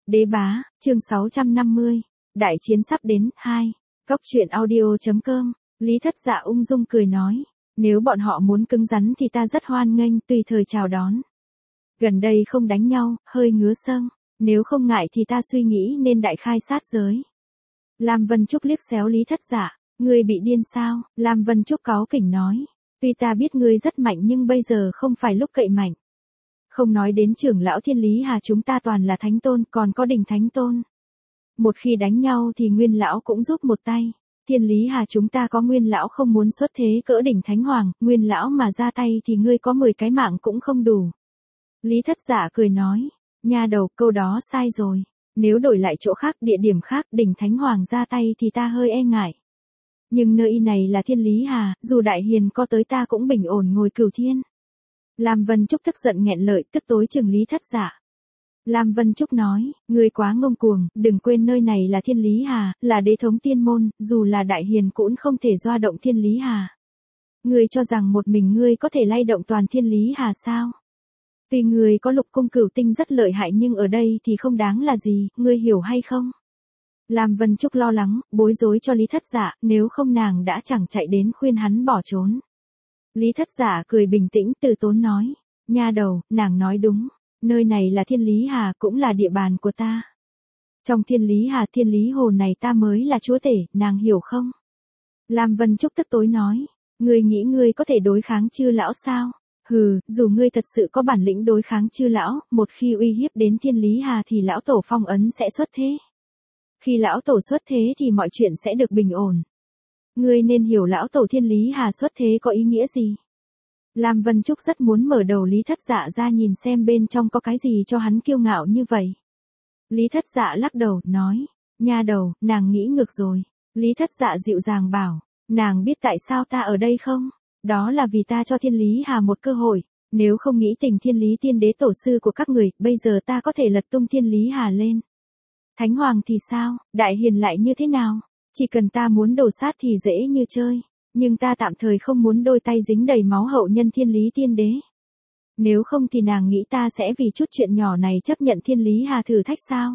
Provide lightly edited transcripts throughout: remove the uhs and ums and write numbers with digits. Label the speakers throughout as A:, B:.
A: Đế bá, chương 650. Đại chiến sắp đến, 2. Cốc truyện audio.com. Lý Thất Dạ ung dung cười nói. Nếu bọn họ muốn cứng rắn thì ta rất hoan nghênh, tùy thời chào đón. Gần đây không đánh nhau, hơi ngứa sâng. Nếu không ngại thì ta suy nghĩ nên đại khai sát giới. Lam Vân Trúc liếc xéo Lý Thất Dạ. Ngươi bị điên sao? Lam Vân Trúc cáu kỉnh nói. Tuy ta biết ngươi rất mạnh nhưng bây giờ không phải lúc cậy mạnh. Không nói đến trưởng lão Thiên Lý Hà, chúng ta toàn là thánh tôn, còn có đỉnh thánh tôn. Một khi đánh nhau thì Nguyên lão cũng giúp một tay. Thiên Lý Hà chúng ta có Nguyên lão không muốn xuất thế cỡ đỉnh thánh hoàng, Nguyên lão mà ra tay thì ngươi có 10 cái mạng cũng không đủ. Lý Thất Dạ cười nói, nha đầu, câu đó sai rồi. Nếu đổi lại chỗ khác, địa điểm khác, đỉnh thánh hoàng ra tay thì ta hơi e ngại. Nhưng nơi này là Thiên Lý Hà, dù đại hiền có tới ta cũng bình ổn ngồi cửu thiên. Lam Vân Trúc tức giận nghẹn lợi, tức tối chừng Lý Thất Dạ. Lam Vân Trúc nói, ngươi quá ngông cuồng, đừng quên nơi này là Thiên Lý Hà, là đế thống tiên môn, dù là đại hiền cũng không thể doa động Thiên Lý Hà. Ngươi cho rằng một mình ngươi có thể lay động toàn Thiên Lý Hà sao? Tuy ngươi có lục cung cửu tinh rất lợi hại nhưng ở đây thì không đáng là gì, ngươi hiểu hay không? Lam Vân Trúc lo lắng, bối rối cho Lý Thất Dạ, nếu không nàng đã chẳng chạy đến khuyên hắn bỏ trốn. Lý Thất Dạ cười bình tĩnh từ tốn nói, nha đầu, nàng nói đúng, nơi này là Thiên Lý Hà cũng là địa bàn của ta. Trong Thiên Lý Hà, Thiên Lý Hồ này ta mới là chúa tể, nàng hiểu không? Lam Vân Trúc tức tối nói, ngươi nghĩ ngươi có thể đối kháng chư lão sao? Hừ, dù ngươi thật sự có bản lĩnh đối kháng chư lão, một khi uy hiếp đến Thiên Lý Hà thì lão tổ phong ấn sẽ xuất thế. Khi lão tổ xuất thế thì mọi chuyện sẽ được bình ổn. Ngươi nên hiểu lão tổ Thiên Lý Hà xuất thế có ý nghĩa gì. Lam Vân Trúc rất muốn mở đầu Lý Thất Dạ ra nhìn xem bên trong có cái gì cho hắn kiêu ngạo như vậy. Lý Thất Dạ lắc đầu, nói, nha đầu, nàng nghĩ ngược rồi. Lý Thất Dạ dịu dàng bảo, nàng biết tại sao ta ở đây không? Đó là vì ta cho Thiên Lý Hà một cơ hội. Nếu không nghĩ tình Thiên Lý Tiên Đế tổ sư của các người, bây giờ ta có thể lật tung Thiên Lý Hà lên. Thánh Hoàng thì sao, đại hiền lại như thế nào? Chỉ cần ta muốn đổ sát thì dễ như chơi. Nhưng ta tạm thời không muốn đôi tay dính đầy máu hậu nhân Thiên Lý Tiên Đế. Nếu không thì nàng nghĩ ta sẽ vì chút chuyện nhỏ này chấp nhận Thiên Lý Hà thử thách sao?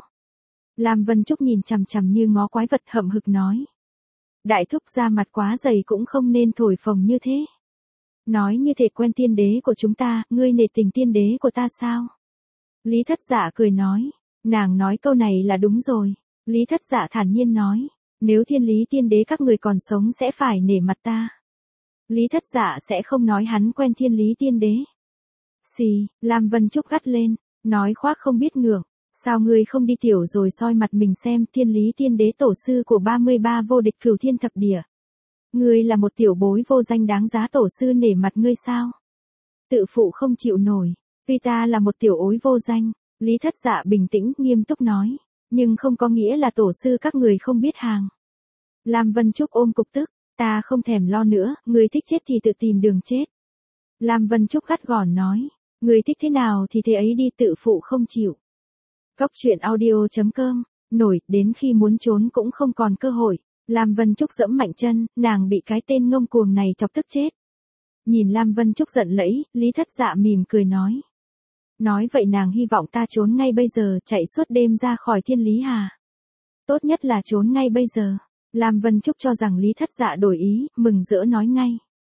A: Lam Vân Trúc nhìn chằm chằm như ngó quái vật, hậm hực nói. Đại thúc ra mặt quá dày cũng không nên thổi phồng như thế. Nói như thể quen tiên đế của chúng ta, ngươi nể tình tiên đế của ta sao? Lý Thất Dạ cười nói. Nàng nói câu này là đúng rồi. Lý Thất Dạ thản nhiên nói. Nếu Thiên Lý Tiên Đế các người còn sống sẽ phải nể mặt ta. Lý Thất Dạ sẽ không nói hắn quen Thiên Lý Tiên Đế. Xì, Lam Vân Trúc gắt lên, nói khoác không biết ngượng. Sao ngươi không đi tiểu rồi soi mặt mình xem Thiên Lý Tiên Đế tổ sư của 33 vô địch cửu thiên thập địa. Ngươi là một tiểu bối vô danh đáng giá tổ sư nể mặt ngươi sao? Tự phụ không chịu nổi, vì ta là một tiểu ối vô danh. Lý Thất Dạ bình tĩnh, nghiêm túc nói. Nhưng không có nghĩa là tổ sư các người không biết hàng. Lam Vân Trúc ôm cục tức, ta không thèm lo nữa, người thích chết thì tự tìm đường chết. Lam Vân Trúc gắt gỏn nói, người thích thế nào thì thế ấy đi, tự phụ không chịu. Cốc truyện audio.com, nổi, đến khi muốn trốn cũng không còn cơ hội. Lam Vân Trúc giẫm mạnh chân, nàng bị cái tên ngông cuồng này chọc tức chết. Nhìn Lam Vân Trúc giận lẫy, Lý Thất Dạ mỉm cười nói. Nói vậy nàng hy vọng ta trốn ngay bây giờ, chạy suốt đêm ra khỏi Thiên Lý Hà. Tốt nhất là trốn ngay bây giờ. Lam Vân Trúc cho rằng Lý Thất Dạ đổi ý, mừng rỡ nói ngay.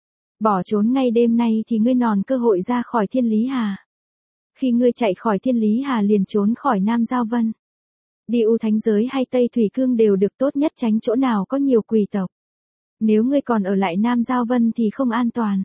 A: Bỏ trốn ngay đêm nay thì ngươi nòn cơ hội ra khỏi Thiên Lý Hà. Khi ngươi chạy khỏi Thiên Lý Hà liền trốn khỏi Nam Giao Vân. Đi U Thánh Giới hay Tây Thủy Cương đều được, tốt nhất tránh chỗ nào có nhiều quỷ tộc. Nếu ngươi còn ở lại Nam Giao Vân thì không an toàn.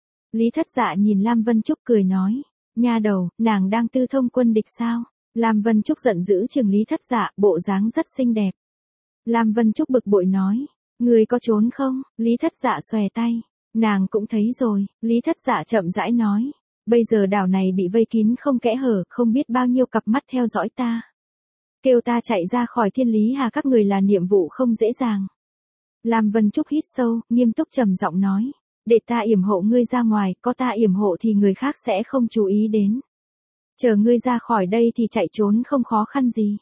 A: Lý Thất Dạ nhìn Lam Vân Trúc cười nói. Nha đầu, nàng đang tư thông quân địch sao? Lam Vân Trúc giận dữ chừng Lý Thất Dạ, bộ dáng rất xinh đẹp. Lam Vân Trúc bực bội nói, người có trốn không? Lý Thất Dạ xòe tay, nàng cũng thấy rồi. Lý Thất Dạ chậm rãi nói, bây giờ đảo này bị vây kín không kẽ hở, không biết bao nhiêu cặp mắt theo dõi ta. Kêu ta chạy ra khỏi Thiên Lý Hà các người là nhiệm vụ không dễ dàng. Lam Vân Trúc hít sâu, nghiêm túc trầm giọng nói. Để ta yểm hộ ngươi ra ngoài, có ta yểm hộ thì người khác sẽ không chú ý đến. Chờ ngươi ra khỏi đây thì chạy trốn không khó khăn gì.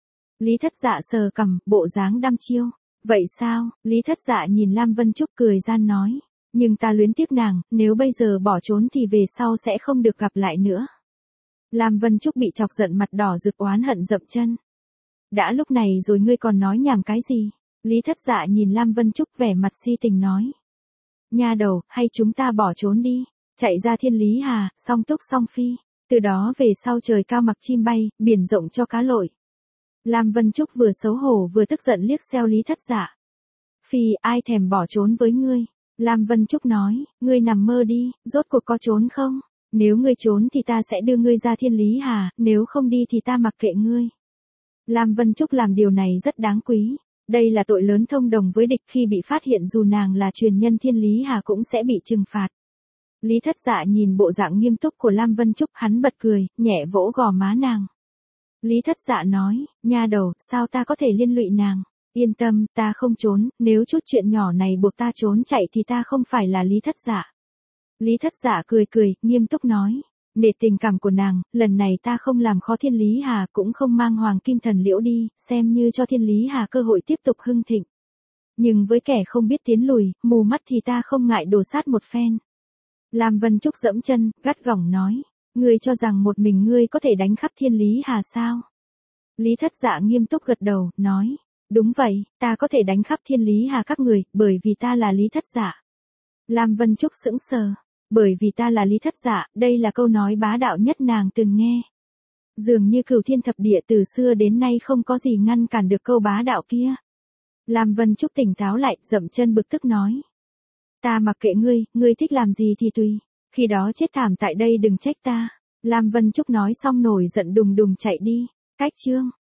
A: Lý Thất Dạ sờ cằm, bộ dáng đăm chiêu. Vậy sao? Lý Thất Dạ nhìn Lam Vân Trúc cười gian nói. Nhưng ta luyến tiếc nàng, nếu bây giờ bỏ trốn thì về sau sẽ không được gặp lại nữa. Lam Vân Trúc bị chọc giận, mặt đỏ rực oán hận dậm chân. Đã lúc này rồi ngươi còn nói nhảm cái gì? Lý Thất Dạ nhìn Lam Vân Trúc vẻ mặt si tình nói. Nha đầu, hay chúng ta bỏ trốn đi, chạy ra Thiên Lý Hà, song túc song phi, từ đó về sau trời cao mặc chim bay, biển rộng cho cá lội. Lam Vân Trúc vừa xấu hổ vừa tức giận liếc xéo Lý Thất Dạ. Phi, ai thèm bỏ trốn với ngươi? Lam Vân Trúc nói, ngươi nằm mơ đi, rốt cuộc có trốn không? Nếu ngươi trốn thì ta sẽ đưa ngươi ra Thiên Lý Hà, nếu không đi thì ta mặc kệ ngươi. Lam Vân Trúc làm điều này rất đáng quý. Đây là tội lớn thông đồng với địch, khi bị phát hiện dù nàng là truyền nhân Thiên Lý Hà cũng sẽ bị trừng phạt. Lý Thất Dạ nhìn bộ dạng nghiêm túc của Lam Vân Trúc, hắn bật cười, nhẹ vỗ gò má nàng. Lý Thất Dạ nói, nha đầu, sao ta có thể liên lụy nàng? Yên tâm, ta không trốn, nếu chút chuyện nhỏ này buộc ta trốn chạy thì ta không phải là Lý Thất Dạ. Lý Thất Dạ cười cười, nghiêm túc nói, nể tình cảm của nàng, lần này ta không làm khó Thiên Lý Hà, cũng không mang Hoàng Kim Thần Liễu đi, xem như cho Thiên Lý Hà cơ hội tiếp tục hưng thịnh. Nhưng với kẻ không biết tiến lùi, mù mắt thì ta không ngại đổ sát một phen. Lam Vân Trúc dẫm chân, gắt gỏng nói, ngươi cho rằng một mình ngươi có thể đánh khắp Thiên Lý Hà sao? Lý Thất Dạ nghiêm túc gật đầu, nói, đúng vậy, ta có thể đánh khắp Thiên Lý Hà các người, bởi vì ta là Lý Thất Dạ. Lam Vân Trúc sững sờ, bởi vì ta là Lý Thất Dạ, đây là câu nói bá đạo nhất nàng từng nghe. Dường như Cửu Thiên Thập Địa từ xưa đến nay không có gì ngăn cản được câu bá đạo kia. Lam Vân Trúc tỉnh táo lại, dậm chân bực tức nói. Ta mặc kệ ngươi thích làm gì thì tùy, khi đó chết thảm tại đây đừng trách ta. Lam Vân Trúc nói xong nổi giận đùng đùng chạy đi. Cách chương